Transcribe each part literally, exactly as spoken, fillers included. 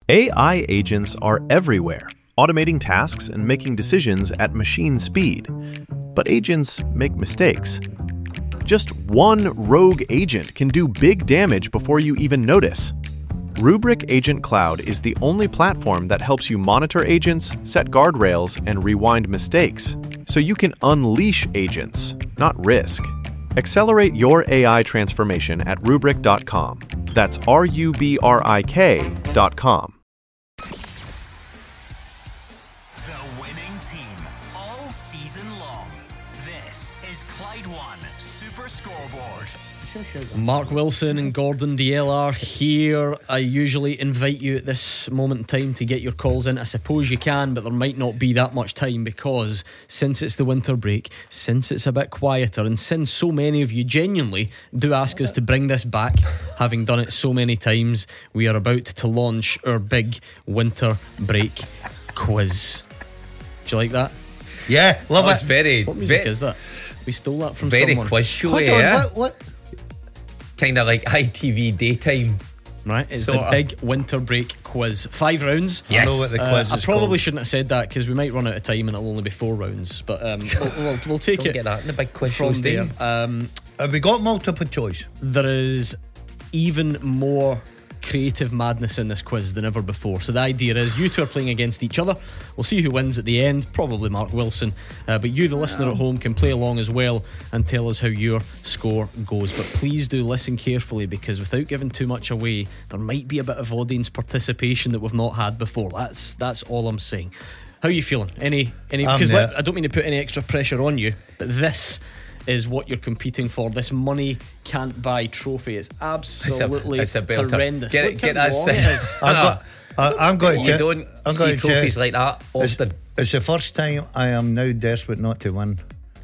A I agents are everywhere, automating tasks and making decisions at machine speed. But agents make mistakes. Just one rogue agent can do big damage before you even notice. Rubrik Agent Cloud is the only platform that helps you monitor agents, set guardrails, and rewind mistakes, so you can unleash agents, not risk. Accelerate your A I transformation at rubrik dot com. That's R U B R I K dot com. The winning team all season long. This is Clyde One Super Scoreboard. Mark Wilson and Gordon Dalziel are here. I usually invite you at this moment in time to get your calls in. I suppose you can, but there might not be that much time because since it's the winter break, since it's a bit quieter, and since so many of you genuinely do ask us to bring this back, having done it so many times, we are about to launch our big winter break quiz. Do you like that? Yeah, love That's it. very. What music ve- is that? We stole that from Very someone. quiz show, Hold on, yeah. what, what? Kind of like I T V daytime. Right, it's Sorta. the big winter break quiz. Five rounds. Yes. I know what the Uh, quiz I is probably called. shouldn't have said that because we might run out of time and it'll only be four rounds. But um, we'll, we'll, we'll take Don't it get that in the big quiz from shows, there. Dave. Um, Have we got multiple choice? there is even more creative madness in this quiz than ever before. So the idea is you two are playing against each other. We'll see who wins at the end, probably Mark Wilson, uh, but you, the listener at home, can play along as well and tell us how your score goes. But please do listen carefully, because without giving too much away, there might be a bit of audience participation that we've not had before. That's that's all I'm saying. How are you feeling? Any any I'm because there. let- I don't mean to put any extra pressure on you, but this is what you're competing for. This money can't buy trophy. It's absolutely it's a belter. horrendous. Get it- Look get how that long set. it is. I've got, I, I'm going to You check- don't I'm see going to trophies check. like that It's, often. it's the first time I am now desperate not to win.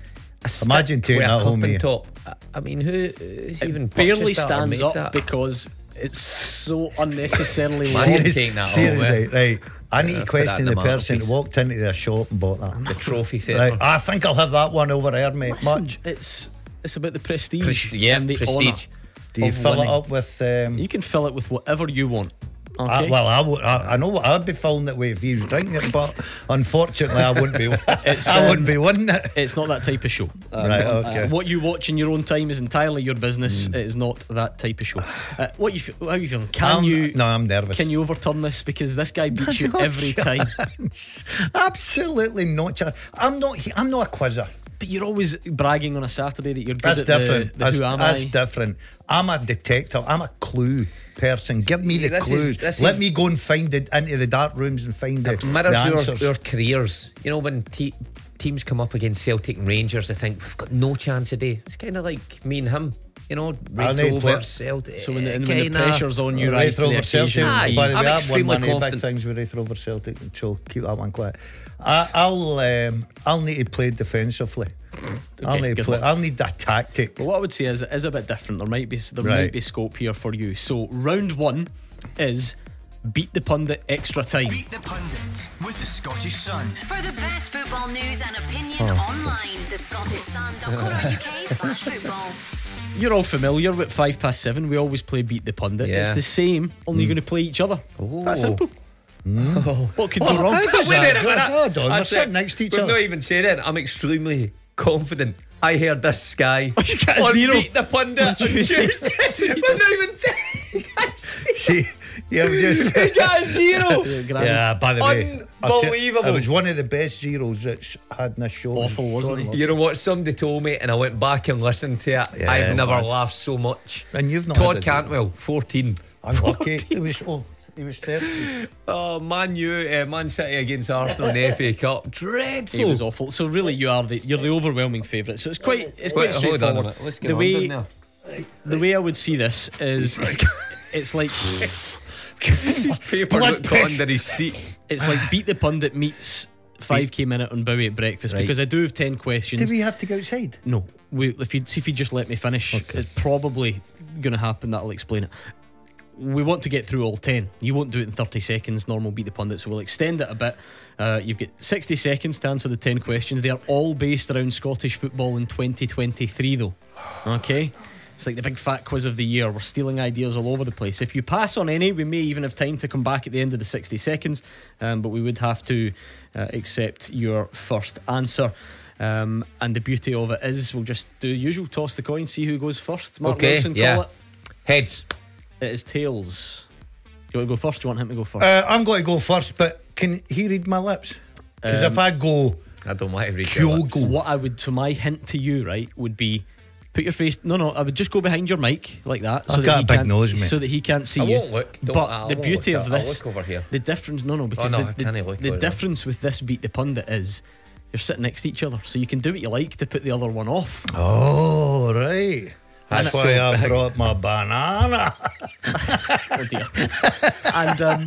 A stick Imagine taking with a that cup home on here. top. I- I mean, who who's even Barely purchased that or stands made up that? because it's so unnecessarily Imagine long. taking that home, Seriously, eh? right. I need Yeah, to put that question in the the person who mantelpiece. walked into their shop and bought that. The trophy set. Right, I think I'll have that one over there, mate. Listen, Much. It's it's about the prestige. Pres- yeah, and the prestige. honour Do you of fill winning. it up with? Um, You can fill it with whatever you want. Okay. I, well, I, would, I, I know what I'd be filling it with if he was drinking it, but unfortunately, I wouldn't be. It's, I um, wouldn't be winning it. It's not that type of show. Um, Right, uh, okay. what you watch in your own time is entirely your business. It is not that type of show. Uh, what you? fe- How are you feeling? Can I'm- you? No, I'm nervous. Can you overturn this? Because this guy beats you Not every time. chance. Absolutely not. Chance. I'm not. I'm not a quizzer. But you're always bragging on a Saturday that you're good That's at different. the, the that's who am that's I? different. I'm a detective. I'm a clue person. Give me the This is- clues. this Let is- me go and find it into the dark rooms and find the, the mirrors answers. your, your careers. You know, when te- teams come up against Celtic and Rangers, they think we've got no chance today. It's kind of like me and him. You know, I Wraith need Rovers, players. Celtic. So when the, and when the kinda- pressure's on you, Wraith rise to the Rover Celtic. occasion. Aye, By the way, I'm I have one extremely of the big confident. things with Wraith Rover Celtic, so keep that one quiet. I, I'll um, I'll need to play defensively. I'll Okay, need to good play. luck. I'll need that tactic. But what I would say is it is a bit different. There might be there Right. might be scope here for you. So round one is beat the pundit extra time. Beat the Pundit with the Scottish Sun. For the best football news and opinion Oh. online, the Scottish Sun dot co dot uk slash football. You're all familiar with five past seven. We always play beat the pundit. Yeah. It's the same, only you're going to play each other. Oh. That's simple. What could go wrong? How does Wait a that minute, go? minute. Hold on, we're That's sitting it. next to each We've other. not even said it. I'm extremely confident. I heard this guy You got a on zero. Beat the Pundit on Tuesday. Tuesday. We're not even saying. See, yeah, it was just. He got a zero. Yeah, grand. Yeah, by the way, I'll tell- Unbelievable. It was one of the best zeros that's had in this show. Awful, wasn't it? You know what? Somebody told me, and I went back and listened to it. Yeah, I've never man. laughed so much. And you've not Todd had a- Cantwell, fourteen. Unlucky. It was. Oh, he was thirty. Oh, Man U, uh, Man City against Arsenal in the F A Cup. Dreadful. It was awful. So really, you are the you're the overwhelming favourite. So it's quite it's quite Wait, hold on a straightforward. minute. Let's get The on way now. the way I would see this is it's like His paper Blood got caught pressure. under his seat. it's like beat the pundit meets five K minute on Bowie at breakfast, Right. because I do have ten questions. Did we have to go outside? No, we, if you see if you just let me finish, it's probably going to happen. That'll explain it. We want to get through all ten. You won't do it in thirty seconds. Normal beat the pundit, so we'll extend it a bit. Uh, you've got sixty seconds to answer the ten questions. They are all based around Scottish football in twenty twenty-three, though. Okay, It's like the big fat quiz of the year. We're stealing ideas all over the place. If you pass on any, we may even have time to come back at the end of the sixty seconds, um, but we would have to uh, accept your first answer. Um, and the beauty of it is we'll just do the usual, toss the coin, see who goes first. Mark Okay, Wilson, yeah. call it. Heads. It is tails. Do you want to go first? Do you want him to go first? Uh, I'm going to go first, but can he read my lips? Because Um, if I go I don't want to read your lips. Kyogo, What I would, so my hint to you, right, would be put your face. No, no, I would just go behind your mic like that, so I've that got he a big can't, nose, mate. so that he can't see I you. won't look. Don't- But I the won't beauty look. of I'll this, look over here. the difference, no, no, because no, the, I the, can't look the over there. difference with this Beat the Pundit is you're sitting next to each other, so you can do what you like to put the other one off. oh right, that's That's why so I big. brought my banana. Oh dear. And um,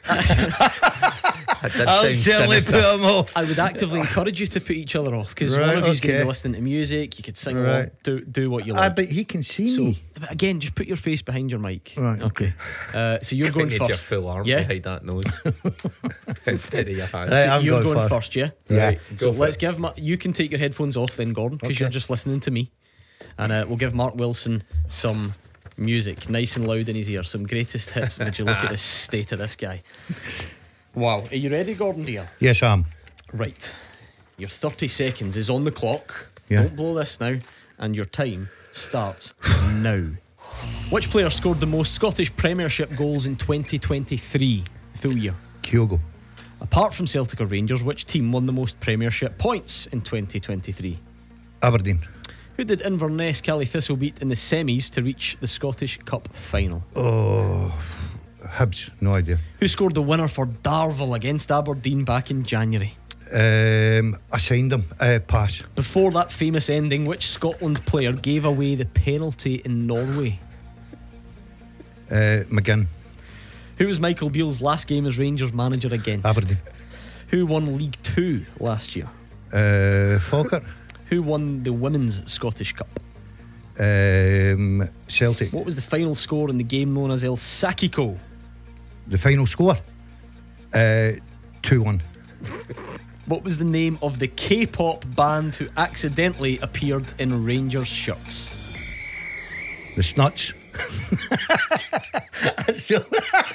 That did I'll sound certainly sinister. put him off. I would actively encourage you to put each other off, because Right, one of you's going to okay. be listening to music. You could sing along, Right. do do what you Ah, like. but he can see So, me. but again, just put your face behind your mic. Right, okay. Uh, so you're going Couldn't you first. just full arm Yeah. behind that nose instead of your hands. Right, So I'm you're going going first. first, yeah? Yeah. Right, So go for let's it. give Ma- you can take your headphones off then, Gordon, because Okay. you're just listening to me, and uh, we'll give Mark Wilson some music, nice and loud in his ear, some greatest hits. Would you look at the state of this guy? Wow, are you ready, Gordon dear? Yes, I'm. Right, your thirty seconds is on the clock. Yeah. Don't blow this now, and your time starts now. Which player scored the most Scottish Premiership goals in twenty twenty-three full year? Kyogo. Apart from Celtic or Rangers, which team won the most Premiership points in twenty twenty-three? Aberdeen. Who did Inverness Cally Thistle beat in the semis to reach the Scottish Cup final? Oh, Hibs. No idea. Who scored the winner for Darvel against Aberdeen back in January? Um, I signed him. Uh, pass. Before that famous ending, which Scotland player gave away the penalty in Norway? Uh, McGinn. Who was Michael Beale's last game as Rangers manager against? Aberdeen. Who won League Two last year? Uh, Falkirk. Who won the Women's Scottish Cup? Um, Celtic. What was the final score in the game known as El Sakiko? The final score. Uh, two one. What was the name of the K-pop band who accidentally appeared in Rangers shirts? The Snuts. So-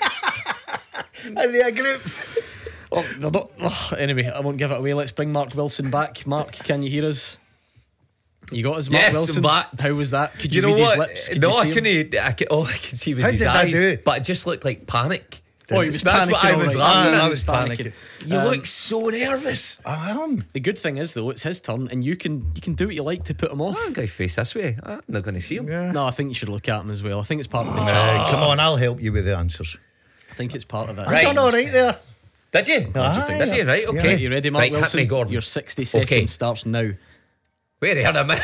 Are they a group? Oh, they're not. Oh, anyway, I won't give it away. Let's bring Mark Wilson back. Mark, can you hear us? You got us, Mark Yes, I'm Wilson? back. How was that? Could You you, know read what? his lips? Could no, you I see him? couldn't. I could, all I could see was How his did I eyes, do? but it just looked like panic. Oh, he was That's panicking. what I all was right. laughing He at. I was panicking. You Um, look so nervous. I am. The good thing is, though, it's his turn, and you can you can do what you like to put him off. I'm going to face this way. I'm not going to see him. Yeah. No, I think you should look at him as well. I think it's part of the Uh, challenge. come on, I'll help you with the answers. I think it's part of it. I done all right there. Did you? Aye. Did you? Right, okay. Okay, you ready, Mark Right, hit Wilson? me, Gordon. Your sixty seconds Okay. starts now. Wait a minute.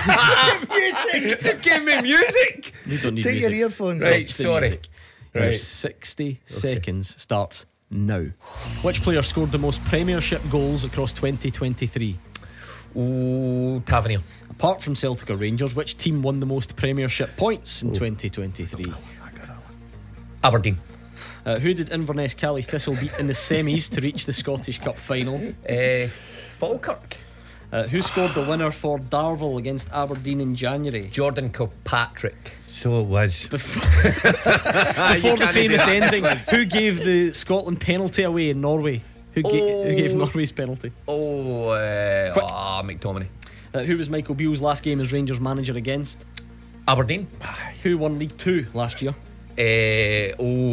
Music. They gave me music. You don't need Take your music. earphones Right. Watch the sorry. music. Your Right. sixty seconds starts now. Which player scored the most Premiership goals across twenty twenty-three? Ooh, Tavernier. Apart from Celtic or Rangers, which team won the most Premiership points in twenty twenty-three? Aberdeen. Uh, who did Inverness Cally Thistle beat in the semis to reach the Scottish Cup final? Uh, Falkirk. Uh, who scored the winner for Darvel against Aberdeen in January? Jordan Kilpatrick. So it was. Before the famous ending, who gave the Scotland penalty away in Norway? Who, ga- who gave Oh. Norway's penalty? Oh, uh, Quick. ah, McTominay. Uh, who was Michael Beale's last game as Rangers manager against? Aberdeen. Who won League Two last year? Uh,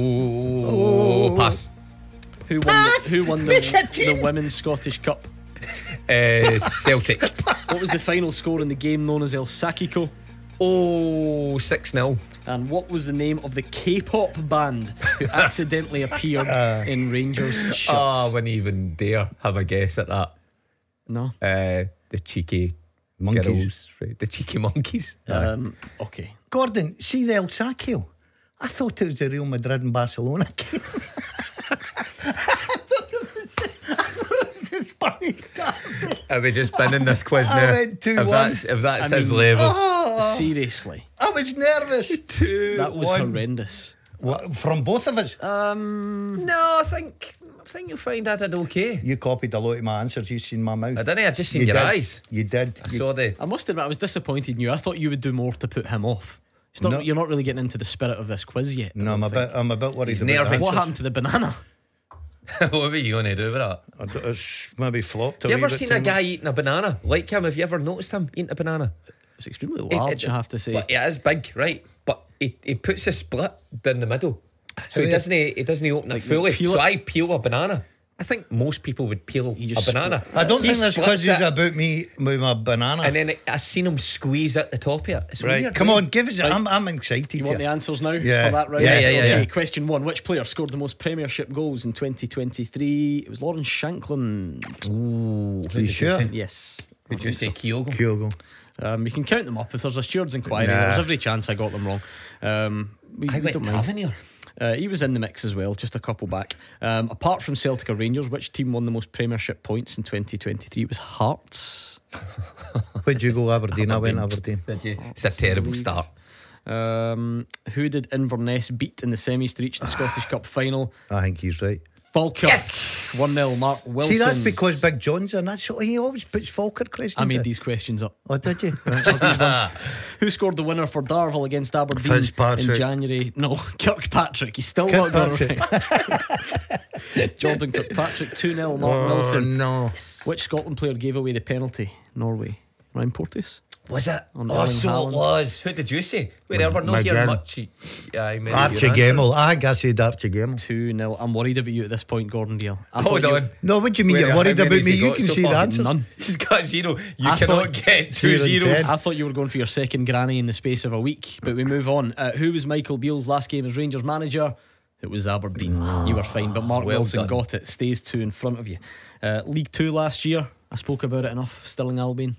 oh, pass. Who won the, who won the, the Women's Scottish Cup? Uh, Celtic. What was the final score in the game known as El Sakiko? Oh, six nil. And what was the name of the K-pop band who accidentally appeared in Rangers shirts? Oh, I wouldn't even dare have a guess at that. No. Uh, the cheeky Monkeys. girls, right? The cheeky monkeys. Um, okay. Gordon, see the El Sakio? I thought it was the Real Madrid and Barcelona game. Are we just binning this quiz I now? went two if one. that's, if that's I his mean- level. Oh, Seriously, I was nervous. Two, that was one. horrendous. What, from both of us. Um, No, I think I think you'll find I did okay. You copied a lot of my answers. You seen my mouth. I didn't. I just seen You your did. eyes. You did. I You- saw the. I must admit, I was disappointed in you. I thought you would do more to put him off. It's not, No. You're not really getting into the spirit of this quiz yet. I No, I'm a don't think. bit. I'm a bit worried He's about nervous. the What answers. happened to the banana? What were you going to do with that? I d- It's maybe flopped. Have you wee ever bit seen too a much. guy eating a banana like him? Have you ever noticed him eating a banana? It's extremely large, It- it- I have to say. But it is big, right? But he, he puts a split down the middle, so he yeah. doesn't he doesn't open it Like, fully. peel So it- I peel a banana. I think most people would peel You a just banana. I don't He think this splits quiz is it, about me with my banana. And then I seen him squeeze at the top of it. It's right, weird, come right? on, give us. it. I'm, I'm excited. You want the here. answers now Yeah. for that round? Yeah, yeah, yeah, Okay, yeah. question one. Which player scored the most Premiership goals in twenty twenty-three? It was Lawrence Shanklin. Are you sure? Yes. Would you say Kyogo? Kyogo. Um, you can count them up. If there's a steward's inquiry, Nah. there's every chance I got them wrong. Um, we, I we went don't mind. Tavernier. Uh, he was in the mix as well, just a couple back. Um, apart from Celtic or Rangers, which team won the most Premiership points in twenty twenty-three? It was Hearts. Where'd you go, Aberdeen? I went Aberdeen. Did you? It's a terrible start. Um, who did Inverness beat in the semis to reach the Scottish Cup final? I think he's right. Falkirk. Yes! one nil, Mark Wilson. See, that's because Big John's in. That's what he always puts Falkirk questions. I made in. these questions up. Oh, did you? Just these ones. Who scored the winner for Darvel against Aberdeen Fitzpatrick. in January? No, Kirkpatrick. He's still not got it Kirkpatrick. right. Jordan Kirkpatrick, two nil, Mark Oh Wilson. no! Which Scotland player gave away the penalty? Norway. Ryan Porteous. Was it? On Oh, Erling so Haaland. it was. Who did you say? Wait, we're not McGinn. hearing much. Yeah, I mean, Archie your Gemmell. answers. I think I said Archie Gemmell. two nil. I'm worried about you at this point, Gordon Dale. I Hold thought you- on. No, what do you mean? Where- You're worried how many about has me? he You got can so see the far? answers. None. He's got zero. You I cannot thought- get two Zero and zeros. ten. I thought you were going for your second granny in the space of a week, but we move on. Uh, who was Michael Beale's last game as Rangers manager? It was Aberdeen. You were fine, but Mark Well Wilson done. got it. Stays two in front of you. Uh, League Two last year. I spoke about it enough. Stirling Albion.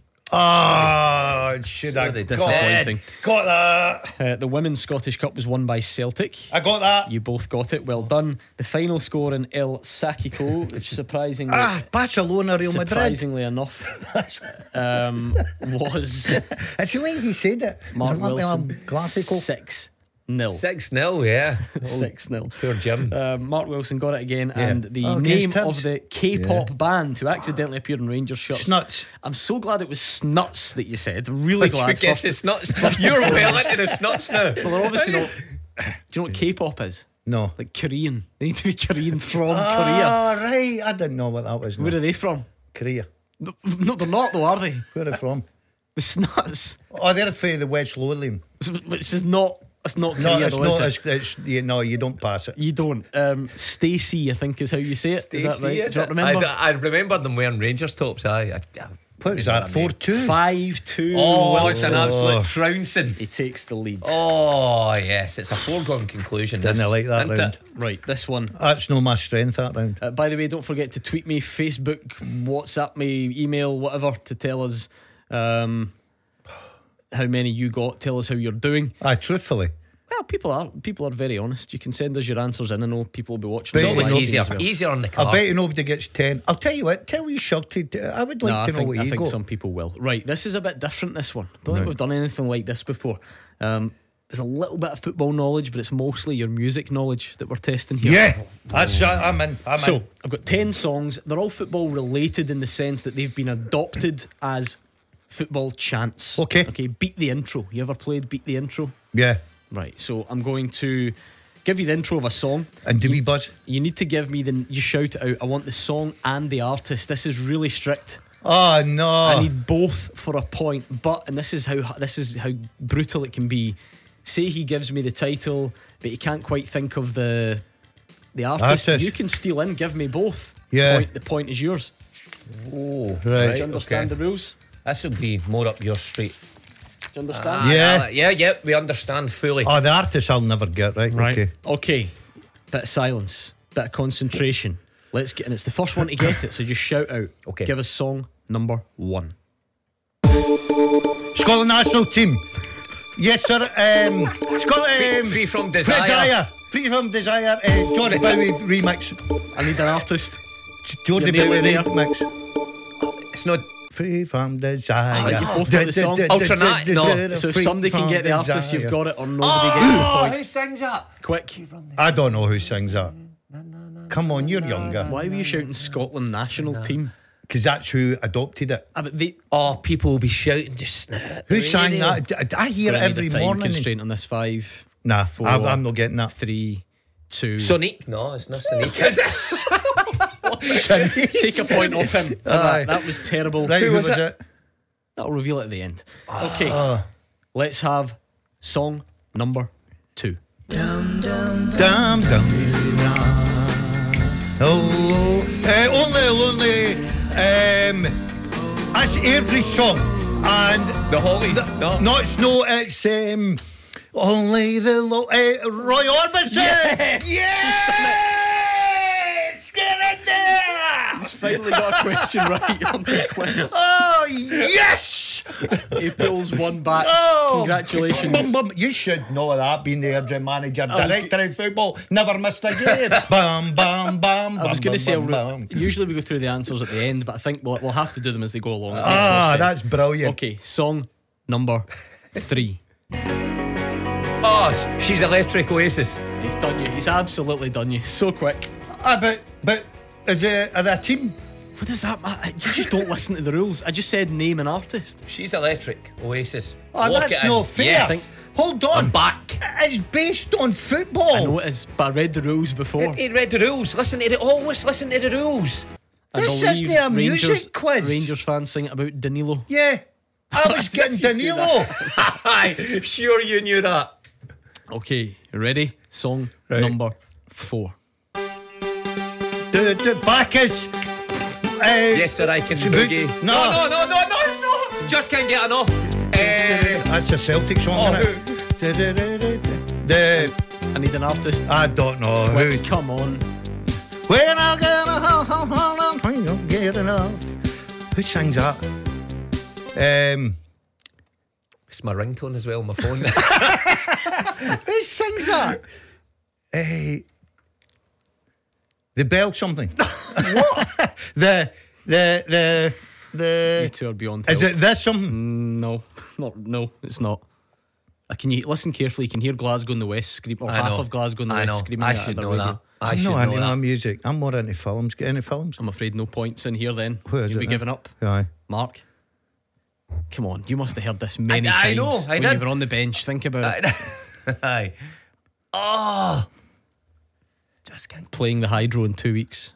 Oh, should I Sorry, got, disappointing. got that? Uh, the Women's Scottish Cup was won by Celtic. I got that. You both got it. Well done. The final score in El Sacico, which surprisingly, Ah, Barcelona, Real Madrid. surprisingly enough, um, was It's the way he said it. Mark Let me, um, Wilson Graphical. six nil. Six nil, yeah. Six nil. Poor Jim. Um, Mark Wilson got it again, and the Oh, name against of Hibs. the K-pop band who accidentally appeared in Rangers shirts. Snuts. I'm so glad it was Snuts that you said. Really You glad. guess it's nuts. You're well into the snuts now. Well, they're obviously not. Do you know what K-pop is? No. Like Korean. They need to be Korean from Korea. Ah, right. I didn't know what that was. Where No. are they from? Korea. No, no, they're not though, are they? Where are they from? The Snuts, Oh, they're from the West Lothian. which is not. It's not No, Korea, it's though, not. is it? It's, it's, you, no, you don't pass it. You don't. Um, Stacey, I think, is how you say it. Is that right? Is Do you it? not remember? I, I remember them wearing Rangers tops. Aye. I, I, What was I that? mean, four two? Five two. Oh, it's an absolute Oh. trouncing. He takes the lead. Oh, yes. It's a foregone conclusion. Didn't this, I like that isn't round? it? Right, this one. That's no my strength, that round. Uh, by the way, don't forget to tweet me, Facebook, WhatsApp me, email, whatever, to tell us um, how many you got. Tell us how you're doing. Aye, truthfully. Well, people are people are very honest. You can send us your answers in. I know people will be watching. But It's always know- easier. as well. Easier on the I car. bet you nobody gets ten. I'll tell you what, tell you Shirty. I would like No, I to know think, what I you think got. some people will. Right, this is a bit different. This one. Don't think Right. we've done anything like this before. Um, there's a little bit of football knowledge, but it's mostly your music knowledge that we're testing here. Yeah, that's uh, I'm in. I'm So in. I've got ten songs. They're all football related in the sense that they've been adopted as football chants. Okay. Okay. Beat the intro. You ever played Beat the Intro? Yeah, Right. So I'm going to give you the intro of a song. and do we buzz? You need to give me the. You shout it out. I want the song and the artist. This is really strict. Oh no! I need both for a point. But and this is how this is how brutal it can be. Say he gives me the title, but he can't quite think of the the artist. Artist. You can steal in. Give me both. Yeah. Point, the point is yours. Oh, Right. Do right. you understand okay. the rules? This will be more up your street. Do you understand? Yeah. Ah, yeah, yeah. We understand fully. Oh, the artist I'll never get right. Right. Okay. Okay. Bit of silence. Bit of concentration. Let's get. And it's the first one to get it. So just shout out. Okay. Give us song number one. Scotland national team. Yes, sir. Um, Scotland. Free, Um, free from Desire. desire. Free from Desire. Uh, Jordan Bowie remix. I need an artist. Jordan You're Bowie nearly there. remix. It's not. Free from Desire. Oh, you've both got the song. Alternate, no. So if Free somebody can from get the artist, Desire. you've got it, or nobody gets the Oh, point. who sings that? Quick. I don't know who sings that. Come on, you're younger. Why were you shouting Scotland national team? because that's who adopted it. Ah, but they, Oh, people will be shouting just now. Who sang that? I, I hear it gonna need every a time morning. constraint on this. Five, Nah, four, I'm, I'm not getting that. three, two. Sonic? No, it's not Sonic. Take a point off him. for Aye. that. that was terrible. Right, who, was was it? it? That'll reveal it at the end. Okay, let's have song number two. Dum dum. Oh, uh, only lonely. Um, that's Airdrie's song, and The Hollies. No. no, it's no, it's um, only the lo- uh, Roy Orbison. Yes! Yes, get in there. He's finally got a question right on the quiz. Oh yes. He pulls one back. Oh, Congratulations. Bum, bum. You should know that, being the Airdrie manager, was director in football, never missed a game. Bam, bam, bam. I was bam, going to say, bam, I'll bam. re- usually we go through the answers at the end, but I think we'll, we'll have to do them as they go along. It makes more Ah, sense. that's brilliant. Okay, song number three. Oh, she's electric Oasis. He's done you. He's absolutely done you. So quick. Ah, but but is it are they a team? What does that matter? You just don't listen to the rules. I just said name an artist. She's electric Oasis. Oh, Lock that's it in. no fair. Yes. Hold on. I'm back. It's based on football. I know it is, but I read the rules before. He read the rules. Listen to the always listen to the rules. I This believe isn't a music Rangers, quiz. Rangers fans sing about Danilo. Yeah, I was getting Danilo. Aye, sure you knew that. Okay, ready? Song Right. number four. The the Bacchus. Uh, Yes, sir, I can Shibuki. boogie. No. no, no, no, no, it's not. Just can't get enough. Uh, That's a Celtic song, Oh, isn't it? The, the, the, the, the, I need an artist. I don't know Quick, who. come on. When I get a hold on, hold on, when you get enough. Who sings that? Um, it's my ringtone as well on my phone. who sings that? Uh, the Bell something. What? the the the You the. two are beyond Is help. it this something? No, not no, it's not. Uh, can you listen carefully? You can hear Glasgow in the West scream, or I half know. of Glasgow in the I West know. screaming. I at should the know radio. that. I I'm should not know into my that. music. I'm more into films. Get any films? I'm afraid no points in here. Then Who is you'll it be then? giving up. Aye. Mark, come on, you must have heard this many I- I times. know, I when did. you were on the bench. Think about it. Aye. Oh. Just can't. Playing the Hydro in two weeks.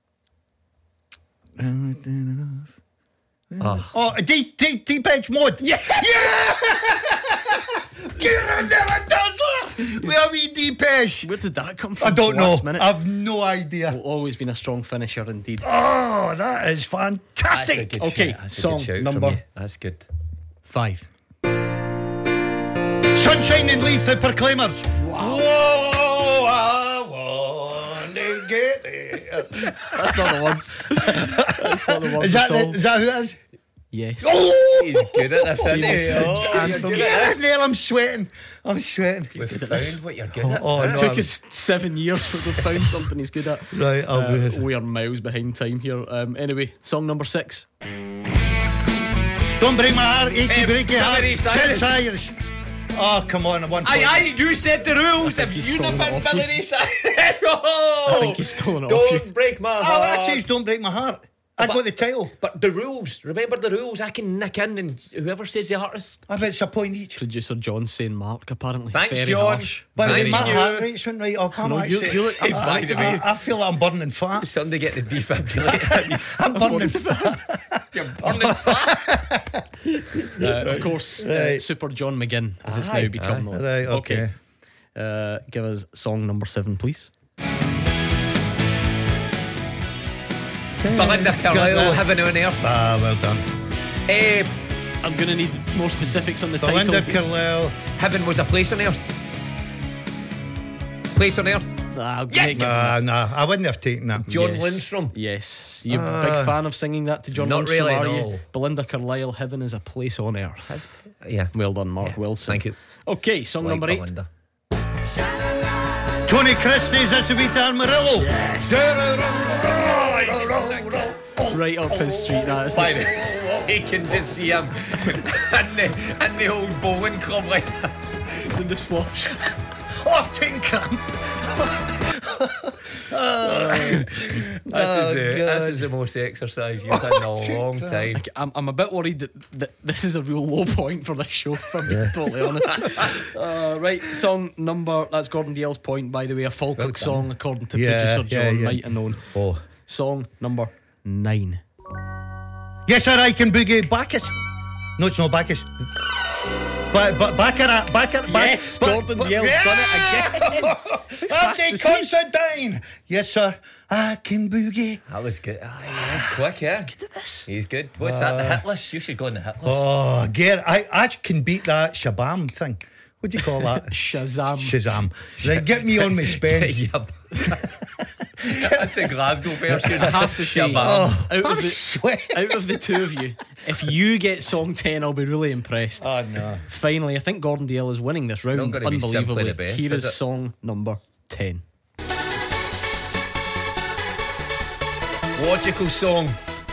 Oh. Oh, deep, deep, deep edge mode. Yeah. Yes! Get in there, a dazzler. We have wee deep edge. Where did that come from? I don't know. Last minute. I've no idea. Always been a strong finisher indeed. Oh, that is That's a fantastic. good Okay, shout. That's a song good shout from number- you. That's good. Five. Sunshine and Leith, the Proclaimers. Wow. Whoa, I want to get there. That's not the ones. That's not the ones Is that, at all. the, is that who it is? Yes. Oh! He's good at this, isn't he? Famous Oh, you're anthem. good Get at in this. there, I'm sweating. I'm sweating. We've found what you're good at. Oh, It no, took I'm- us seven years to find something he's good at. Right, I'll do Uh, it. we are miles behind time here. Um, anyway, song number six. Don't break my heart, achy Um, breaky heart. Billy Ten Cyrus. Cyrus. Oh, come on, one point. Aye, aye, you said the rules. think If he's you stolen not it been off you. Billy Cyrus, oh, I think he's stolen it off you. Don't break my Oh, heart. that says don't break my heart. I But- got the title. But the rules, remember the rules. I can nick in, and whoever says the artist. I bet it's a point each. Producer John saying Mark, apparently. Thanks, Very John. harsh. By the way, Thank my you. heart rate's went right up. I'm No, you- actually, you look- I, By I, the way- I, I feel like I'm burning fat. Somebody get the defibrillator. I'm burning fat. You're burning fat. Uh, of course, uh, Right. Super John McGinn, as it's Aye, now become aye. known. Right, okay. Uh, give us song number seven, please. Belinda Carlisle, Got that. Heaven on Earth. Ah, well done. Eh, I'm going to need more specifics on the Belinda title. Carlisle. Heaven was a place on earth. Place on earth. Nah, I'll Yes! make it- Nah, nah, I wouldn't have taken that. John Yes. Lindstrom. Yes. You're a big fan of singing that to John Not Lindstrom, really, are no. you? Belinda Carlisle, Heaven is a Place on Earth. Yeah. Well done, Mark Wilson. Thank you. Okay, song Like number eight. Belinda. Tony Christie's This to Be Amarillo. Yes. Right up his street, that is Fine. You can just see him in the, in the old bowling club like that. in the slosh. Off tin cramp. This, Oh, is, uh, God. this is the most exercise you've done in a long time. I'm, I'm a bit worried that, that this is a real low point for this show, if I'm being totally honest. Uh, right, song number, that's Gordon Dalziel's point, by the way, a Falkirk song, according to Yeah, producer yeah, John, yeah. might have known. Oh. Song number nine. Yes, sir, I can boogie Bacchus. No, it's not Bacchus. But but Baccarat, Baccarat, Bac- Yes, but- Gordon but- Dalziel's yeah! done it again. fast Andy is he? Considine. Yes, sir, I can boogie. That was good. Ah, yeah, that's quick, yeah. Good at this. He's good. What's that? The hit list? You should go on the hit list. Oh, Gare, I, I can beat that Shabam thing. What do you call that? Shazam. Shazam. Right, get me on my Spence. Yep. That's a Glasgow version. I have to say, Shabam. out, I'm of the, sweating. out of the two of you, if you get song ten, I'll be really impressed. Oh, no. Finally, I think Gordon Dalziel is winning this round. not gonna be simply Unbelievably. the best, Here is is it? song number ten. Logical song.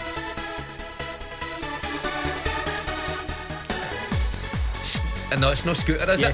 And no, it's no Scooter, is it?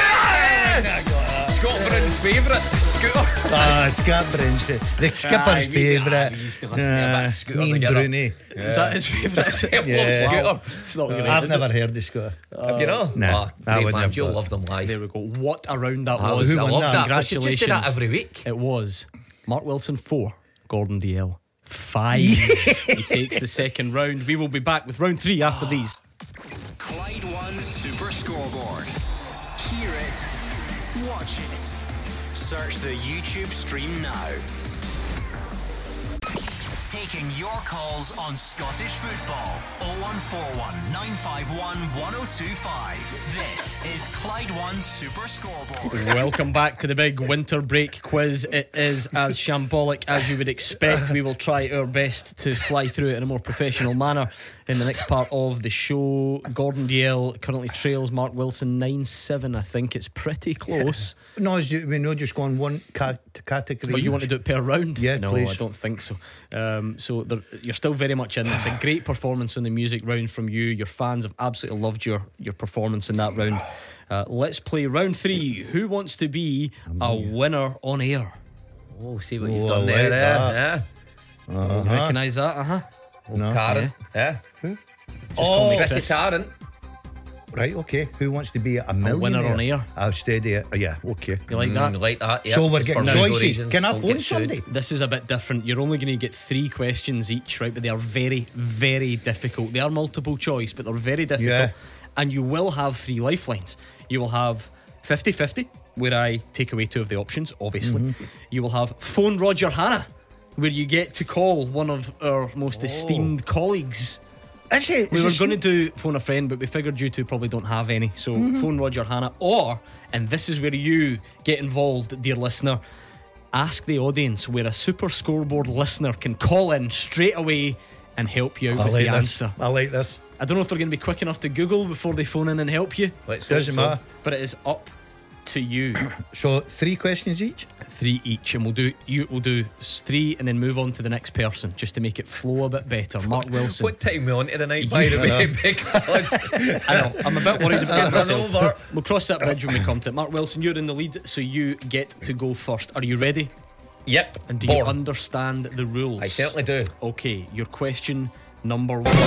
Scott Britain's favourite, Scooter. Ah, Scott Brins, the, the skipper's we- favourite. ah, we used to listen to a bit of Scooter Mean together. Bruni. Is that his favourite? Is it? Yeah. Scooter. It's not great. I've is never it? heard the Scooter. Have you not? No, Ah, I great would man. never. You'll love them live. There we go. What a round that I, was. was, I won love that? that. We should just do that every week. It was Mark Wilson four, Gordon Dalziel five. He takes the second round. We will be back with round three after these. Clyde One Super Scoreboard. Hear it, watch it. Search the YouTube stream now. Taking your calls on Scottish football. oh one four one, nine five one, one oh two five. This is Clyde One Super Scoreboard. Welcome back to the big winter break quiz. It is as shambolic as you would expect. We will try our best to fly through it in a more professional manner in the next part of the show. Gordon Dalziel currently trails Mark Wilson nine seven. I think it's pretty close. No, is you- we know just go on one ca- category. But you want to do it per round? Yeah, no, please. I don't think so. Um, so there, you're still very much in. It's a great performance on the music round from you. Your fans have absolutely loved your your performance in that round. Uh, let's play round three. Who wants to be a winner on air? Oh, see what Oh, you've I done like there. that. Eh? Yeah. Recognise that? Uh huh. No. Tarrant. Yeah. Oh, Chrissy Chris. Tarrant. right, okay. Who wants to be a millionaire? winner on air. I'll steady it. Yeah, okay. You like that? Mm, like that. Yeah. So we're Just for getting legal choices. reasons, Can I don't phone get sued. somebody? This is a bit different. You're only going to get three questions each, right? But they are very, very difficult. They are multiple choice, but they're very difficult. Yeah. And you will have three lifelines. You will have fifty fifty, where I take away two of the options, obviously. Mm-hmm. You will have Phone Roger Hannah, where you get to call one of our most esteemed colleagues. Is it? We Is were it going to do Phone a Friend, but we figured you two probably don't have any. So Mm-hmm. Phone Roger Hannah, or, and this is where you get involved, dear listener, Ask the Audience, where a Super Scoreboard listener can call in straight away and help you out I with like the this. answer. I like this. I don't know if they're going to be quick enough to Google before they phone in and help you, Let's hope Doesn't so. matter. but it is up to you. So three questions each. Three each, and we'll do you. We'll do s- three, and then move on to the next person, just to make it flow a bit better. Mark Wilson. What time we on to the night, by the way? Because I know. I'm a bit worried about getting run myself. over. We'll cross that bridge when we come to it. Mark Wilson, you're in the lead, so you get to go first. Are you ready? Yep. And do Born. you understand the rules? I certainly do. Okay, your question number one.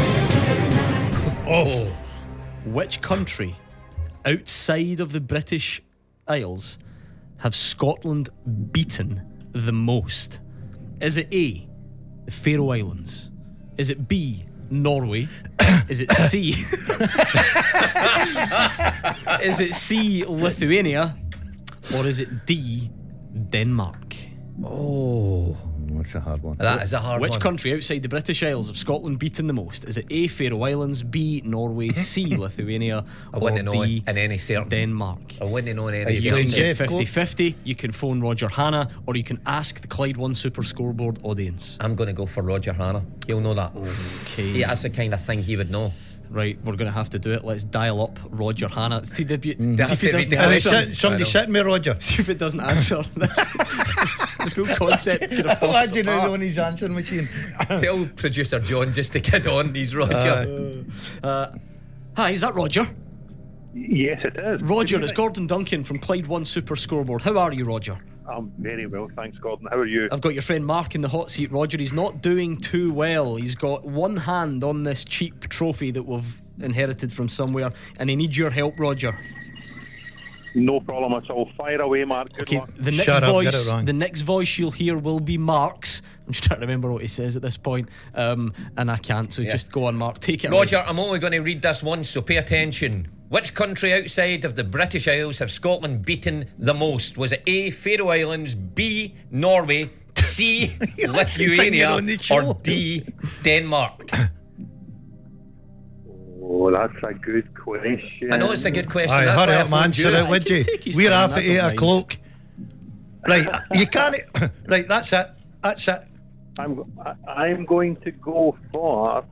Oh, Which country outside of the British Isles have Scotland beaten the most? Is it A, the Faroe Islands? Is it B, Norway? Is it C? Is it C, Lithuania? Or is it D, Denmark? oh, that's a hard one. That is a hard Which one. country outside the British Isles have Scotland beaten the most? Is it A, Faroe Islands, B, Norway, C, Lithuania, I or wouldn't know D, in any certain. Denmark? I wouldn't know in Are any you You can playing certain. get safe, fifty fifty, you can phone Roger Hannah, or you can ask the Clyde One Super Scoreboard audience. I'm going to go for Roger Hannah. He'll know that. Okay. Yeah, that's the kind of thing he would know. Right, we're going to have to do it. Let's dial up Roger Hannah. See, did you, see They have if he to doesn't meet the Are they answer. question. sit- somebody I know. sitting with Roger. See if it doesn't answer. That's the full concept. Could have fallen Imagine apart. it on his answering machine. Tell producer John just to get on. He's Roger. Hi, is that Roger? Yes, it is. Roger, it's Gordon Duncan from Clyde One Super Scoreboard. How are you, Roger? I'm very well, thanks, Gordon. How are you? I've got your friend Mark in the hot seat, Roger. He's not doing too well. He's got one hand on this cheap trophy that we've inherited from somewhere, and he needs your help, Roger. No problem at all. Fire away, Mark. Good Okay, luck. the next Shut up, voice, get it wrong. the next voice you'll hear will be Mark's. I'm just trying to remember what he says at this point, um, and I can't. So Yeah. just go on, Mark. Take it, Roger, away. I'm only going to read this once, so pay attention. Which country outside of the British Isles have Scotland beaten the most? Was it A, Faroe Islands, B, Norway, C, like you think Lithuania, you're on the show. or D, Denmark? Oh, that's a good question. I know it's a good question. Aye, That's hurry why I up, man. phoned you. Answer it, would can you? take his We're time, half I at don't eight mind. o'clock. Right, you can't. Right, that's it. That's it. I'm, I- I'm going to go for.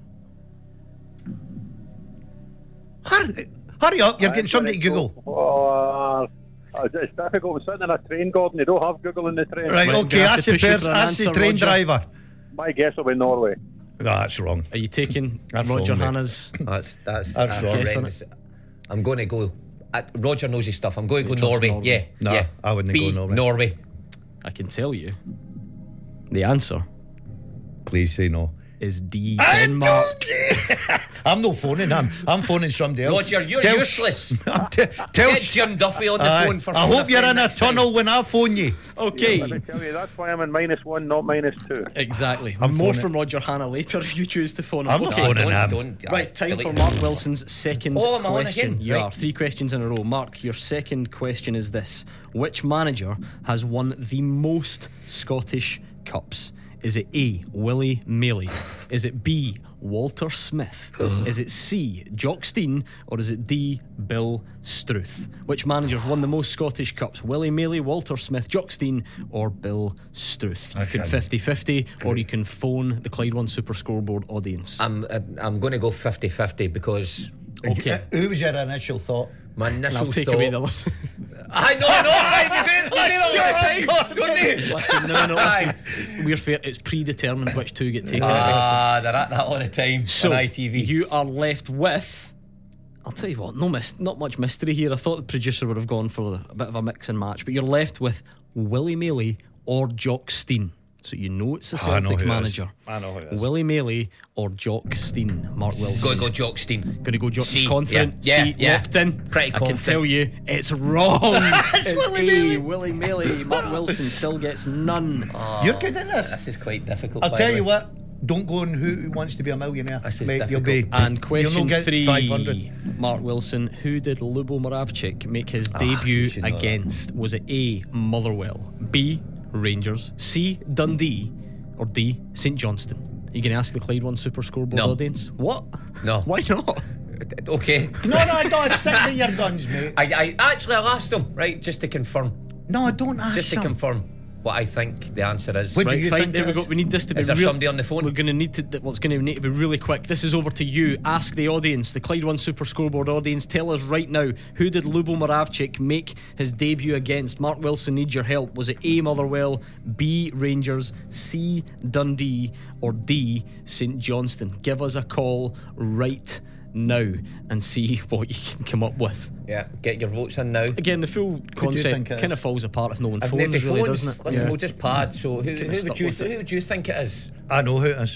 Hurry, hurry up, you're getting I'm somebody to gonna Google. go for- uh, it's difficult. I'm sitting in a train, Gordon. You don't have Google in the train. Right, Right, okay, gonna have that's to the, push you pers- for an that's the answer, train Roger. driver. My guess will be Norway. No, that's wrong. Are you taking That's Roger wrong, mate. Hannah's? That's that's, That's that's wrong. horrendous. I'm going to go. Uh, Roger knows his stuff. I'm going to go trust Norway. Norway. Yeah, No, yeah. I wouldn't B, go Norway. Norway. I can tell you. The answer Please say no. is D, I Denmark. told you. I'm not phoning him. I'm phoning somebody else. Roger, you're Tell- useless. I'm t- tell Get Jim Duffy on the Aye. phone for I phone hope you're friend in a next time. tunnel when I phone you. Okay. Let me tell you, that's why I'm in minus one, not minus two. Exactly. I'm More phoning from Roger Hannah later if you choose to phone him. I'm not okay. phoning don't, him. don't, Right, aye, time delete for it. Mark Wilson's second Oh, am I on question. again? You Right. are. Three questions in a row. Mark, your second question is this. Which manager has won the most Scottish Cups? Is it A, Willie Maley? Is it B, Walter Smith? Is it C, Jock Stein? Or is it D, Bill Struth? Which managers won the most Scottish Cups? Willie Maley, Walter Smith, Jock Stein, or Bill Struth? You can fifty-fifty, or you can phone the Clyde One Super Scoreboard audience. I'm uh, I'm going to go fifty-fifty because Okay. Who was your initial thought? my And initial I'll take thought. away the list. I know, no, I you do, you do that all the time, don't you? Listen, no, no, listen. We're fair. It's predetermined which two get taken away. Ah, they're at that all the time So on I T V. you are left with. I'll tell you what, no mis- not much mystery here. I thought the producer would have gone for a bit of a mix and match, but you're left with Willie Maley or Jock Stein. So you know it's a I know Celtic who it manager. is. I know who it is. Willie Maley or Jock Stein. Mark Wilson. Go go Jock Stein. Gonna go Jock. C, Confident. yeah, C, yeah, yeah. locked in. Pretty I can confident. tell you it's wrong. it's Willie A, Maley. Willie Maley. Mark Wilson still gets none. You're good at this. This is quite difficult. I'll by tell the you way. what. Don't go on Who Wants to Be a Millionaire. This is Mate, you'll difficult. be. And you'll question not get three, five hundred. Mark Wilson, who did Lubo Moravcik make his Ah, debut you should know that. against? Was it A, Motherwell, B, Rangers, C, Dundee, or D, St Johnstone? You going to ask the Clyde One Super Scoreboard No. audience? What? No. Why not? Okay. No, no, don't stick to your guns, mate. I, I actually I'll ask them, right, just to confirm. No, don't ask Just to them. confirm what I think the answer is. What do Right, you fine, think there it we go. is? We need this to be Is there real- somebody on the phone? We're going to need to. What's going to need to be really quick. This is over to you. Ask the audience, the Clyde One Super Scoreboard audience. Tell us right now, who did Lubo Moravcik make his debut against? Mark Wilson needs your help. Was it A, Motherwell, B, Rangers, C, Dundee, or D, St Johnstone? Give us a call right now and see what you can come up with. Yeah, get your votes in now. Again, the full think concept it is? kind of falls apart if no one I've phones, nobody really, phones. doesn't it? Listen, Yeah. we'll just pad. So who, Kinda who stuck would you with it. who would you think it is? I know who it is.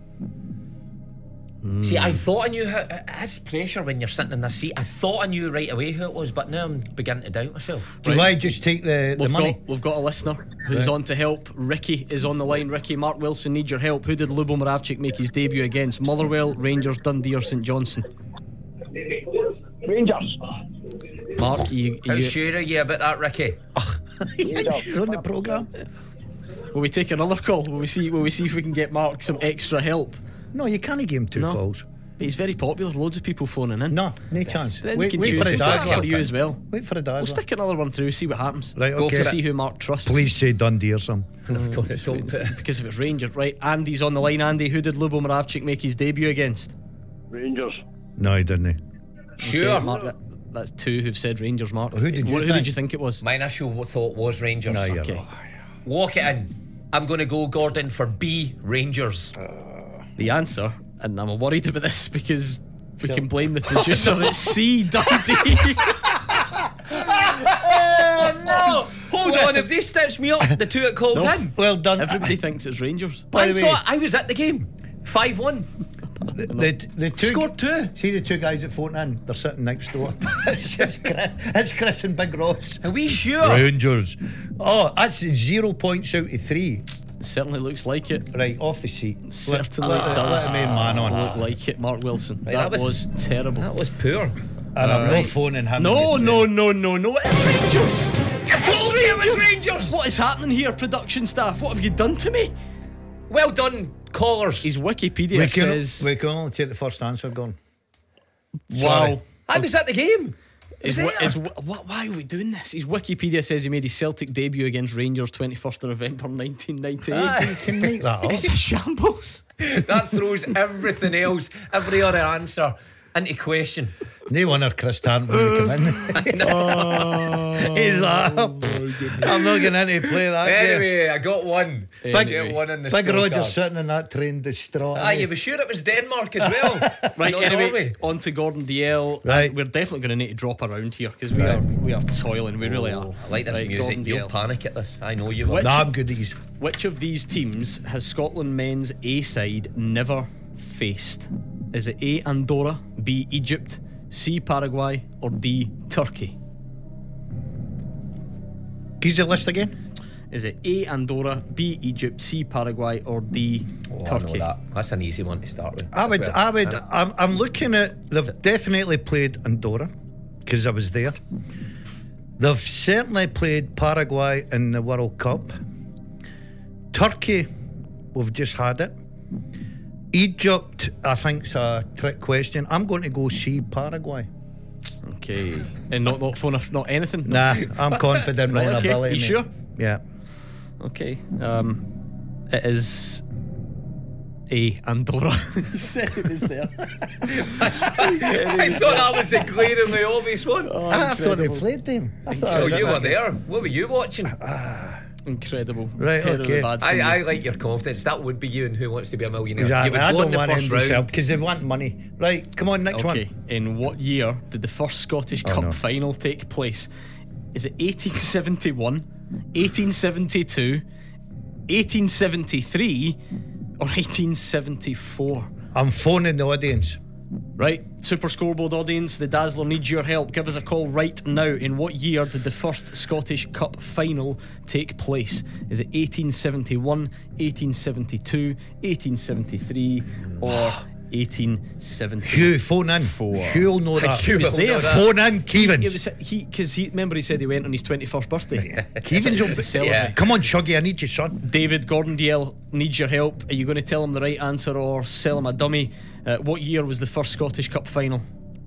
See, I thought I knew how it is pressure when you're sitting in the seat. I thought I knew right away who it was, but now I'm beginning to doubt myself. Do I just take the, the We've money? got, we've got a listener who's on to help. Ricky is on the line. Ricky, Mark Wilson needs your help. Who did Lubo Moravcik make his debut against? Motherwell, Rangers, Dundee, or St Johnstone? Rangers. Mark, you, How you, sure are you about that, Ricky? He's on the programme. will we take another call? Will we see? Will we see if we can get Mark some extra help? No, you can't give him two No. calls. But he's very popular. Loads of people phoning in. No, no chance. Then wait you can wait choose for a just that dazzler. for you as well. Wait for a dazzler. We'll stick another one through. See what happens. Right, Go okay. for See who Mark trusts. Please say Dundee or something. Don't, don't put- Because if it's Rangers, right? Andy's on the line. Andy, who did Lubo Moravcik make his debut against? Rangers. No, he didn't. Sure. Okay, Mark, that, that's two who've said Rangers. Mark, Who did you Who think? did you think it was? My initial thought was Rangers. No, you're Okay. wrong. Walk it in. I'm going to go, Gordon, for B, Rangers. The answer, and I'm worried about this because we can blame the producer. It's C, Dundee. Oh, no! Hold hold on, have they stitched me up? The two that called No. in. Well done. Everybody thinks it's Rangers. By I the way, thought I was at the game. five one. the, the, the two Scored two. See the two guys that phoned in? They're sitting next door. it's, just Chris, it's Chris and Big Ross. Are we sure? Rangers. Oh, that's zero points out of three. Certainly looks like it. Right, off the seat. Certainly let, let, does. let the main man on. Look like it, Mark Wilson. Right, that, that was, was- terrible. That was poor. And I'm not phoning him. No, no, no, no, no. It's Rangers. I told you it was Rangers. What is happening here, production staff? What have you done to me? Well done, callers. His Wikipedia We can, says. we can only take the first answer, Gone. Wow. I was at the game. Is, Was wi- there? is, wi- why are we doing this? His Wikipedia says he made his Celtic debut against Rangers twenty-first of November nineteen ninety-eight. Aye. You can make that up. It's a shambles. That throws everything else, every other answer, into question. No wonder Chris Tarrant when we come in. oh, he's like, I'm not going into play that game. Anyway, I got one. Big, I get one in the Big scorecard. Roger sitting in that train distraught. Ah, you were sure it was Denmark as well. Right, Not anyway, Norway. on to Gordon Dalziel. Right. We're definitely going to need to drop around here because we Right. are we are toiling. We really are. Oh, I like this Right, music. Gordon You'll Dalziel. panic at this. I know you will. Which- No, I'm good at these. Which of these teams has Scotland men's A side never faced? Is it A, Andorra, B, Egypt, C, Paraguay, or D, Turkey? Give us the list again. Is it A, Andorra, B, Egypt, C, Paraguay, or D, Oh, I know Turkey? that. That's an easy one to start with. I would, swear. I would, Innit? I'm, I'm looking at, they've definitely played Andorra because I was there. They've certainly played Paraguay in the World Cup. Turkey, we've just had it. Egypt, I think's a trick question. I'm going to go see Paraguay. Okay. And not not phone, not anything? No. Nah, I'm confident in my Right, own okay. ability. You mate. sure? Yeah. Okay. Um, it is A, Andorra. He said it was there. I thought that was a glaringly obvious one. Oh, I thought they played them. I thought I was you in were that game. there. What were you watching? Incredible. Right, Terribly okay. bad for I, you. I like your confidence. That would be you in Who Wants to Be a Millionaire. Exactly. You would I go don't in the want first him to round. because they want money. Right, come on, next Okay. one. In what year did the first Scottish Oh, Cup no. final take place? Is it eighteen seventy-one, eighteen seventy-two, eighteen seventy-three, or eighteen seventy-four? I'm phoning the audience. Right, Super Scoreboard audience, the Dazzler needs your help. Give us a call right now. In what year did the first Scottish Cup final take place? Is it eighteen seventy-one, eighteen seventy-two, eighteen seventy-three, or eighteen seventy-four? Hugh, phone in. Hugh will know that. Hugh was will there. know that. Phone in, It Keevins. was he because he remember he said he went on his twenty-first birthday. Keevins will to celebrate. Yeah. Come on, Shuggy, I need you, son. David Gordon Dalziel needs your help. Are you going to tell him the right answer or sell him a dummy? Uh, what year was the first Scottish Cup final?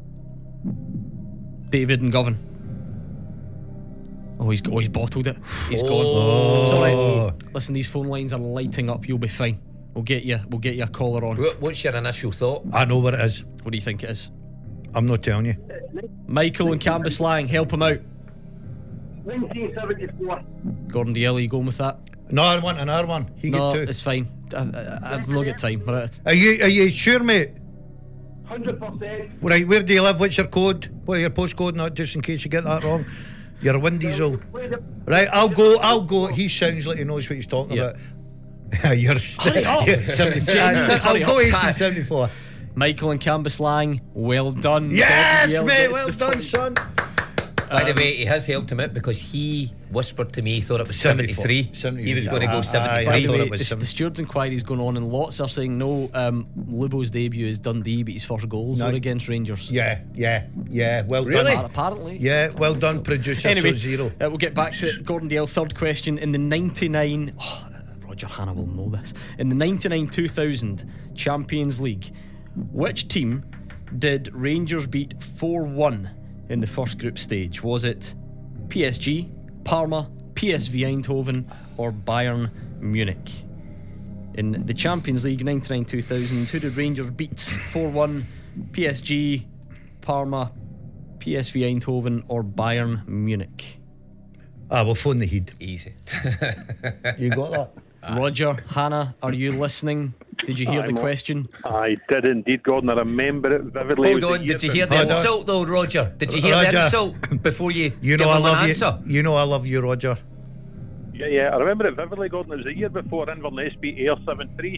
David and Govan. Oh, he's oh, he's bottled it. He's gone. It's all right. Listen, these phone lines are lighting up. You'll be fine. We'll get you. We'll get you a caller on. What- What's your initial thought? I know what it is. What do you think it is? I'm not telling you. Michael and Cambuslang, help him out. nineteen seventy-four. Gordon Dalziel, are you going with that? No, I want another one. He No, get two. it's fine. I, I, I've not got time. Right. Are you, are you sure, mate? one hundred percent. Right, where do you live? What's your code? What your postcode? Not just in case you get that wrong. You're a wind diesel. Right, I'll go. I'll go. He sounds like he knows what he's talking Yeah. about. You're st- up. yeah, seventy-four. James, I'll hurry go up. eighteen seventy-four. Michael and Cambuslang, well done. Yes, Gordon Dalziel mate. gets Well the done, point. son. By the way, he has helped him out because he whispered to me he thought it was seventy-three. seventy-four. He was going to go Aye, seventy-three. I By the thought way, it was the, seven- the stewards' inquiry is going on, and lots are saying no. Um, Lubo's debut is Dundee, but his first goals No. were against Rangers. Yeah, yeah, yeah. Well Really? done. Apparently. Yeah, well done, producer. Anyway, So zero. uh, we'll get back to Gordon Dalziel. Third question. In the ninety-nine, oh, Roger Hanna will know this. In the ninety-nine two thousand Champions League, which team did Rangers beat four one in the first group stage? Was it P S G, Parma, P S V Eindhoven, or Bayern Munich? In the Champions League ninety-nine two thousand, who did Rangers beat four one? P S G, Parma, P S V Eindhoven, or Bayern Munich? Ah, we'll phone the heat. Easy. You got that? Roger, Hannah, are you listening? Did you hear the I'm on. question? I did indeed, Gordon. I remember it vividly. Hold It was on, the did you year hear the Hold on. insult though, Roger? Did you hear Roger. the insult before you You know give I him love an you. answer? You know I love you, Roger. Yeah, yeah, I remember it vividly, Gordon. It was a year before Inverness beat Ayr seven three.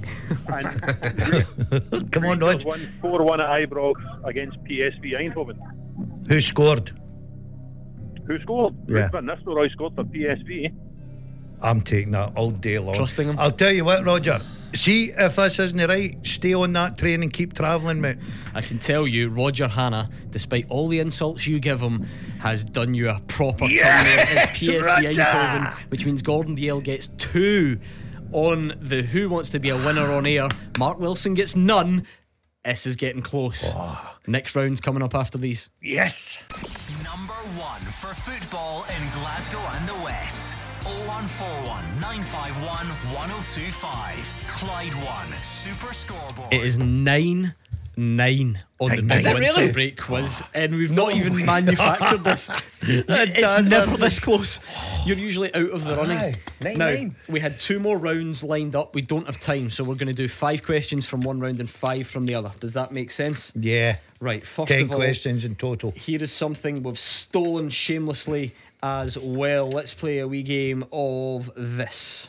And Come on, Rangers Rog. won four one at Ibrox against P S V Eindhoven. Who scored? Who scored? Yeah. Ruth Van Nistelrooy scored for P S V. I'm taking that all day long. Trusting him? I'll tell you what, Roger. See if this isn't right. Stay on that train and keep travelling, mate. I can tell you, Roger Hanna, despite all the insults you give him, has done you a proper Yes, turn there as P S V Roger! Eindhoven, which means Gordon Dalziel gets two on the Who Wants to Be a Winner on air. Mark Wilson gets none. S is getting close. Oh. Next round's coming up after these. Yes. Number one for football in Glasgow and the West. oh one four one, nine five one, one oh two five. Clyde One Super Scoreboard. It is nine nine on the Nine, big is it winter really? break quiz, and we've not even manufactured this. That It's does never have- this close. You're usually out of the running. Aye, nine, now, nine. we had two more rounds lined up. We don't have time, so we're going to do five questions from one round and five from the other. Does that make sense? Yeah. Right, first Ten of all, questions in total. here is something we've stolen shamelessly as well. Let's play a wee game of this.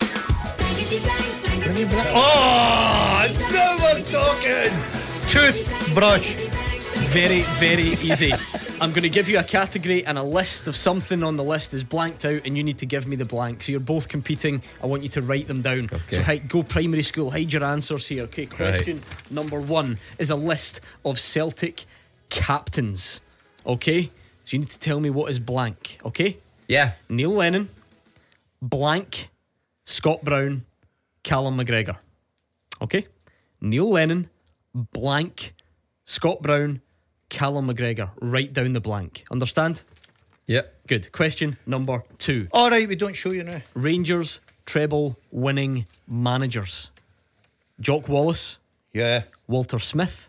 Oh, now we're talking. Toothbrush. Very, very easy. I'm going to give you a category and a list of something on the list is blanked out, and you need to give me the blank. So you're both competing. I want you to write them down. Okay. So hi- go primary school, hide your answers here. Okay, question number one is a list of Celtic captains. Okay, so you need to tell me what is blank. Okay, Yeah. Neil Lennon, blank, Scott Brown, Callum McGregor. Okay, Neil Lennon, blank, Scott Brown, Callum McGregor. Write down the blank. Understand? Yep. Good. Question number two. All right, we don't show you now. Rangers treble winning managers. Jock Wallace, Yeah. Walter Smith,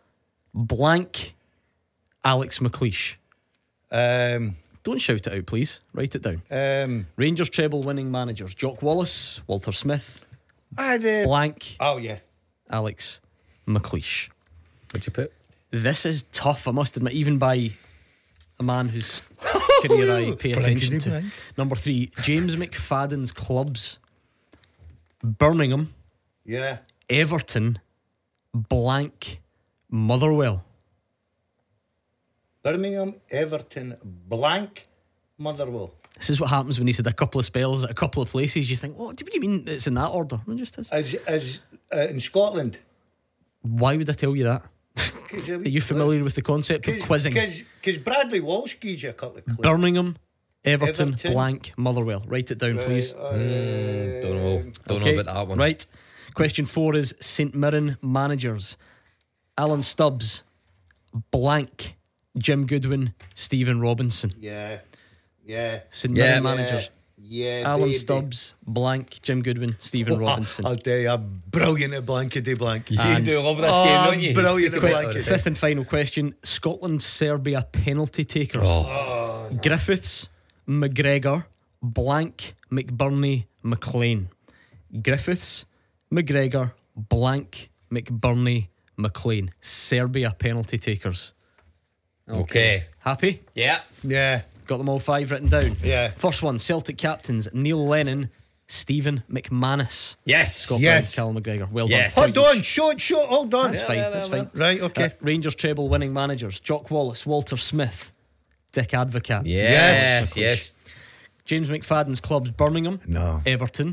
blank, Alex McLeish. Um. Don't shout it out, please. Write it down. Um. Rangers treble winning managers. Jock Wallace, Walter Smith, I had a. blank, Oh yeah. Alex McLeish. What'd you put? This is tough, I must admit, even by a man whose career I pay attention to. Blankety-blank. Number three, James McFadden's clubs. Birmingham, Yeah. Everton, blank, Motherwell. Birmingham, Everton, blank, Motherwell. This is what happens when he said a couple of spells at a couple of places. You think, what do you mean it's in that order? It just is. As as uh, in Scotland. Why would I tell you that? Are you familiar with the concept of quizzing? Because Bradley Walsh gives you a couple of clues. Birmingham, Everton, Everton. blank, Motherwell. Write it down, please. Uh, Don't know. Don't Okay, know about that one. Right. Question four is Saint Mirren managers. Alan Stubbs, blank, Jim Goodwin, Stephen Robinson. Yeah. Yeah. Saint Yeah. Mirren managers. Yeah. Alan baby. Stubbs, blank, Jim Goodwin, Stephen Robinson. I'll tell you, I'm brilliant at blankety blank. You do love this Oh, game, I'm don't you? brilliant at Speak about blankety. it. Fifth and final question Scotland Serbia penalty takers. Oh. Griffiths, McGregor, blank, McBurney, McLean. Griffiths, McGregor, blank, McBurney, McLean. Serbia penalty takers. Okay. Happy? Yeah. Yeah. Got them all five written down. Yeah. First one Celtic captains Neil Lennon, Stephen McManus. Yes. Scott Yes. Brown, Callum McGregor. Well Yes. done. Hold on. Show it. Show it. Hold on. That's fine. That's fine. Right. Okay. Uh, Rangers treble winning managers Jock Wallace, Walter Smith, Dick Advocat. Yes. Yes. James McFadden's clubs Birmingham, No. Everton,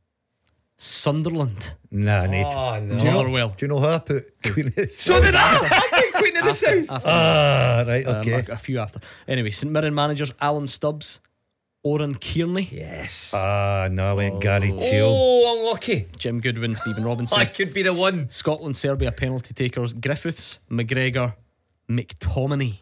Sunderland, Nah, Nate. Oh, no. Motherwell. Do you know how I put Queen of the So did I. I put Queen of the South. After, Ah, right. um, Okay. a, a few after. Anyway, St Mirren managers Alan Stubbs, Oran Kearney, Yes. Ah, no, I went Gary Teal. Oh, unlucky. Jim Goodwin, Stephen Robinson. I could be the one. Scotland Serbia penalty takers Griffiths, McGregor, McTominay.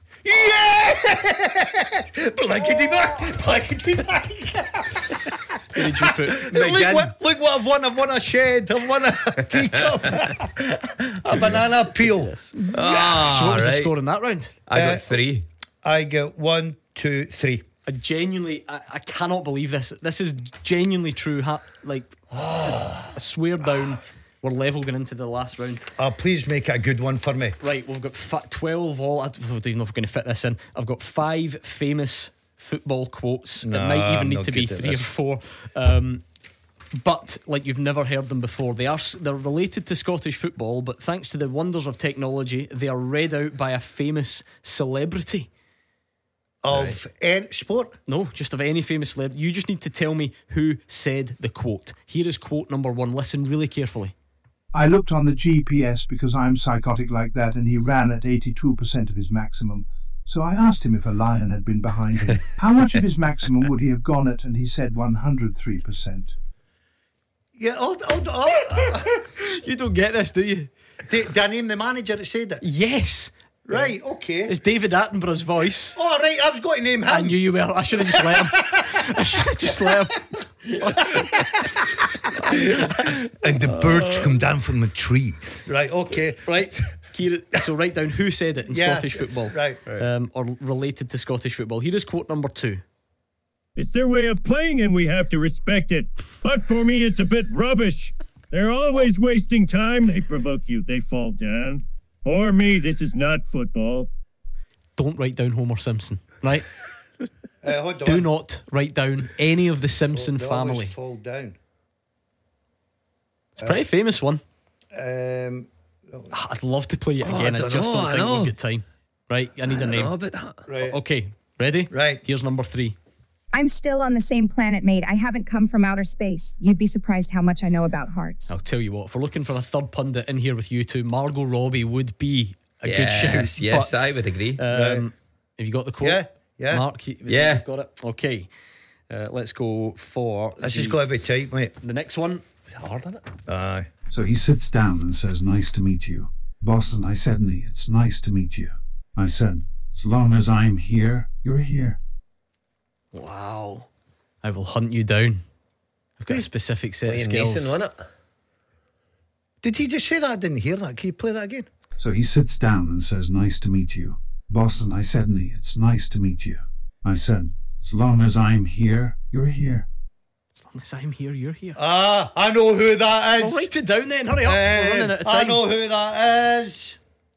Blankety blank. Blankety blank. Who did you put? Look McGinn. what, look what I've won. I've won a shed. I've won a teacup. A banana peel. Ah, So what was the right. score in that round? I Uh, got three. I get one, two, three. I genuinely, I, I cannot believe this. This is genuinely true. Ha- like, I swear down, we're level going into the last round. Oh, please make it a good one for me. Right, we've got fa- twelve all. I don't even know if we're going to fit this in. I've got five famous football quotes. No, it might even I'm need not to be good at three or this. four. Um, but like you've never heard them before. They are s- they're related to Scottish football, but thanks to the wonders of technology, they are read out by a famous celebrity. Of any sport? No, just of any famous celeb. You just need to tell me who said the quote. Here is quote number one. Listen really carefully. I looked on the G P S because I'm psychotic like that, and he ran at eighty-two percent of his maximum. So I asked him if a lion had been behind him. How much of his maximum would he have gone at? And he said one hundred three percent. Yeah, hold, hold, hold. You don't get this, do you? Did, did I name the manager that said it? Yes. Right, okay. It's David Attenborough's voice. Oh, right, I was going to name him. I knew you were. I should have just let him. I should have just let him. And the birds come down from the tree. Right, okay. Right. Here, so write down who said it in Yeah, Scottish football. right, right. Um, or related to Scottish football. Here is quote number two. It's their way of playing and we have to respect it. But for me, it's a bit rubbish. They're always wasting time. They provoke you, they fall down. For me, this is not football. Don't write down Homer Simpson, right? Uh, hold on. Do not write down any of the Simpson They always family. fall down. It's a pretty famous one. Um, I'd love to play it Oh, again. I I, don't just know, don't I think know. we've got time. Right, I need a name. No, but that- right. Okay, ready? Right. Here's number three. I'm still on the same planet, mate. I haven't come from outer space. You'd be surprised how much I know about hearts. I'll tell you what, if we're looking for a third pundit in here with you two, Margot Robbie would be a good yes, shout. yes, but, I would agree. Um, have you got the quote? Yeah, yeah. Mark, you, Yeah. you've got it? Okay. Uh, let's go for This the, has got to be tight, mate. the next one. It's hard, isn't it? Aye. So he sits down and says, nice to meet you. Boston, I said, "Nee, it's nice to meet you." I said, as long as I'm here, you're here. Wow. I will hunt you down. I've got a specific set of Liam skills. Neeson, wasn't it? Did he just say that? I didn't hear that. Can you play that again? So he sits down and says, nice to meet you. Boston, I said, "Nee, it's nice to meet you." I said, as long as I'm here, you're here. As long as I'm here, you're here. Ah, I know who that is. Well, write it down then. Hurry up. We're running out of Um, I time. know who that is.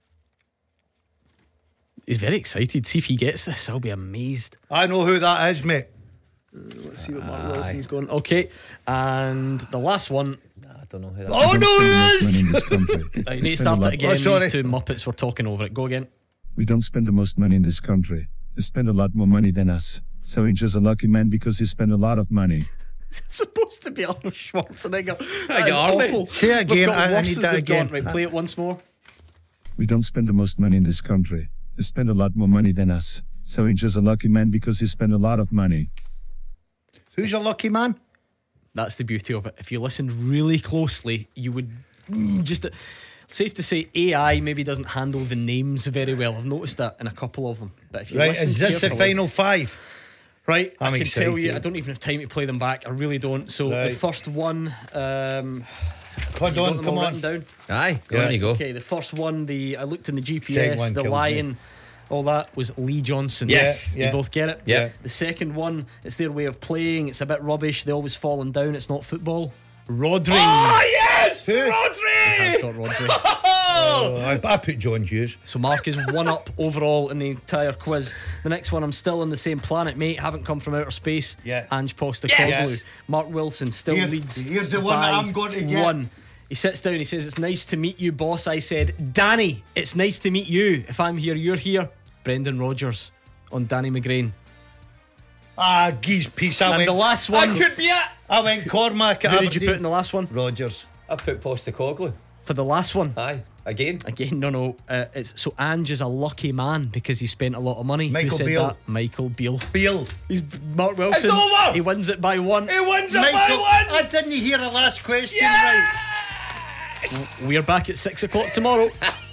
He's very excited. See if he gets this. I'll be amazed. I know who that is, mate. Let's see what Mark Wilson's going. Okay. And the last one. I don't know who that Oh, no, who Money in is? this country. Uh, you We need to spend a start it lot- again. Oh, sorry. These two Muppets were talking over it. Go again. We don't spend the most money in this country. They spend a lot more money than us. So he's just a lucky man because he spent a lot of money. It's supposed to be Arnold Schwarzenegger. I That is got it. awful. Say it They've again. got I- I worse need as that they've gone. again. Right, play it once more. We don't spend the most money in this country. They spend a lot more money than us. So he's just a lucky man because he spent a lot of money. Who's a lucky man? That's the beauty of it. If you listened really closely, you would mm, just. Safe to say, A I maybe doesn't handle the names very well. I've noticed that in a couple of them. But if you Right, listen is this the carefully- final five? Right, I'm I can tell you, excited. I don't even have time to play them back. I really don't. So the Right. first one, um, Hold you got on, them come all on. written down. Aye, go Yeah. on you go. Okay, the first one, the I looked in the G P Second S, one the kills lion, all that was Lee Johnson. Yes. You Yeah. both get it? Yeah. The second one, it's their way of playing. It's a bit rubbish. They always falling down. It's not football. Rodri. Oh, yes! Who? Rodri! That's got Rodri. Oh, I, I put John Hughes. So Mark is one up overall in the entire quiz. The next one, I'm still on the same planet, mate. Haven't come from outer space. Yeah. Ange Postecoglou. Yes. Mark Wilson still Here- leads. here's the one by that I'm going to get. One. He sits down. He says, "It's nice to meet you, boss." I said, "Danny, it's nice to meet you. If I'm here, you're here." Brendan Rodgers on Danny McGrain. Ah, geez, piece. I And went, the last one. That could be it. I went Cormac at Who did you put in Aberdeen. the last one? Rogers. I put Postecoglou. For the last one. Aye, again. Again, no, no. Uh, it's so Ange is a lucky man because he spent a lot of money. Michael Who said Beale. that? Michael Beale. Beale. He's Mark Wilson. It's over! He wins it by one. He wins it Michael, by one! I didn't hear the last question Yes! right. We're back at six o'clock tomorrow.